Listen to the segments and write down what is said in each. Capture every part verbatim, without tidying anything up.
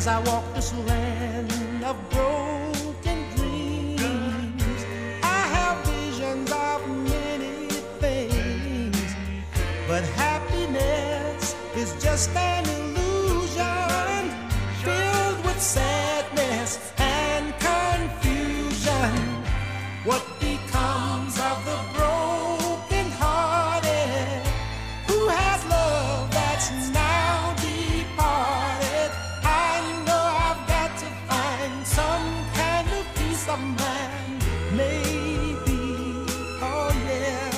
As I walk this land of broken dreams, I have visions of many things, but happiness is just an illusion filled with sadness and confusion. What becomes of the broken hearted who has love that's now departed? I know I've got to find some kind of peace of mind, maybe, oh yeah.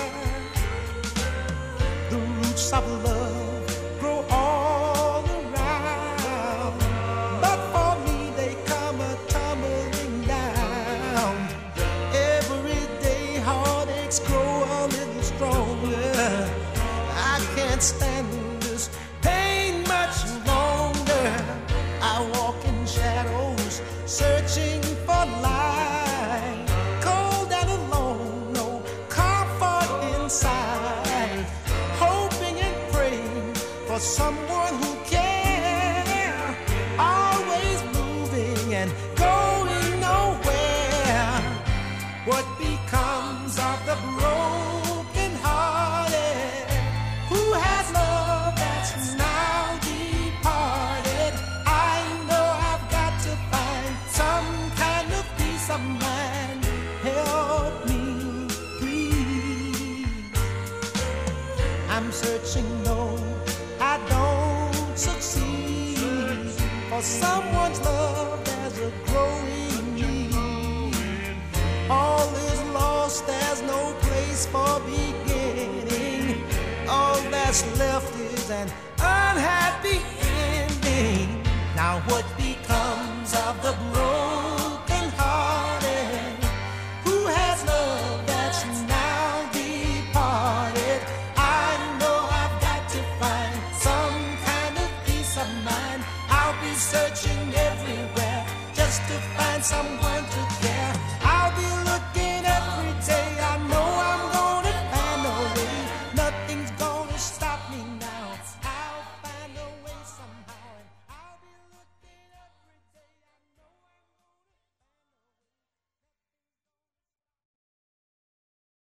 The roots of love grow all around, but for me they come a tumbling down. Every day heartaches grow a little stronger. I can't stand this pain much longer. I walk in shadows, searching for light. Cold and alone, no comfort inside. Hoping and praying for someone who cares. Always moving and going nowhere. What becomes of the broken hearted who has love that's now departed? I know I've got to find some kind of peace of mind. Help me, please. I'm searching, no, I don't succeed. For someone's love, there's a growing need. All is lost, there's no place for beginning. All that's left is an unhappy ending. Now what becomes of the broken hearted who has love that's now departed? I know I've got to find some kind of peace of mind. I'll be searching everywhere just to find someone to care.